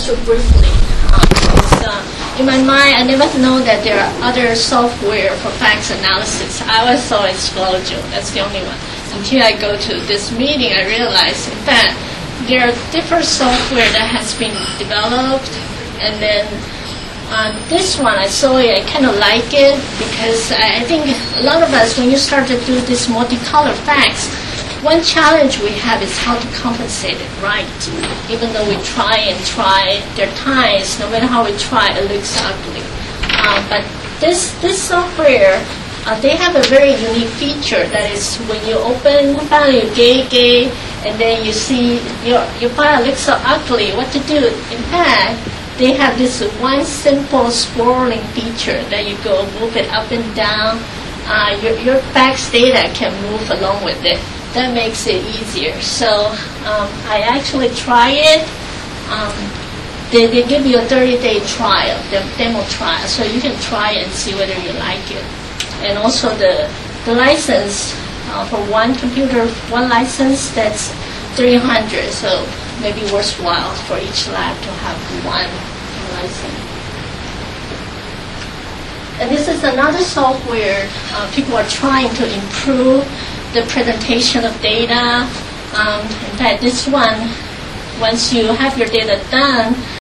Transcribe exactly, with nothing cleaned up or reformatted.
you briefly. Um, because, uh, in my mind, I never know that there are other software for fax analysis. I always thought it's Flojo. That's the only one. Until I go to this meeting, I realized, in fact, there are different software that has been developed, and then um, this one, I saw it, I kind of like it, because I think a lot of us, when you start to do this multicolor fax, one challenge we have is how to compensate it right. Even though we try and try, there are times, no matter how we try, it looks ugly. Uh, but this, this software, Uh, they have a very unique feature that is when you open file, you gay gay, and then you see your your file looks so ugly. What to do? In fact, they have this one simple scrolling feature that you go move it up and down. Uh, your your fax data can move along with it. That makes it easier. So um, I actually try it. Um, they they give you a thirty day trial, the demo trial, so you can try it and see whether you like it. And also the, the license uh, for one computer, one license, that's three hundred, so maybe worthwhile for each lab to have one license. And this is another software uh, people are trying to improve the presentation of data. Um, in fact, this one, once you have your data done,